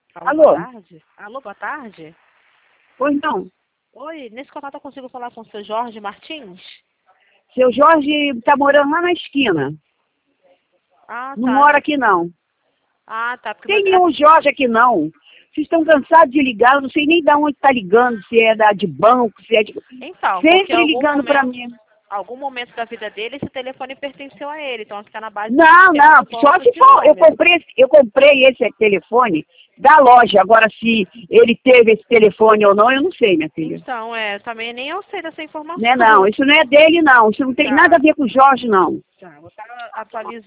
Alô, Alô? boa tarde. Alô, boa tarde. Pois não. Oi, nesse contato eu consigo falar com o seu Jorge Martins? Seu Jorge está morando lá na esquina. Ah, Não tá. mora aqui, não. Ah, tá. Porque Tem nenhum Jorge aqui, não. Vocês estão cansados de ligar, eu não sei nem de onde está ligando, se é de banco, se é de... Então, porque Sempre ligando para mim. algum momento da vida dele, esse telefone pertenceu a ele. Então fica na base do Não, sistema não, do só banco se de for. Eu número. comprei esse telefone da loja. Agora, se ele teve esse telefone ou não, eu não sei, minha filha. Então, também nem eu sei dessa informação. Não, isso não é dele, não. Isso não tem Tá. nada a ver com o Jorge, não. Tá, vou estar atualizando.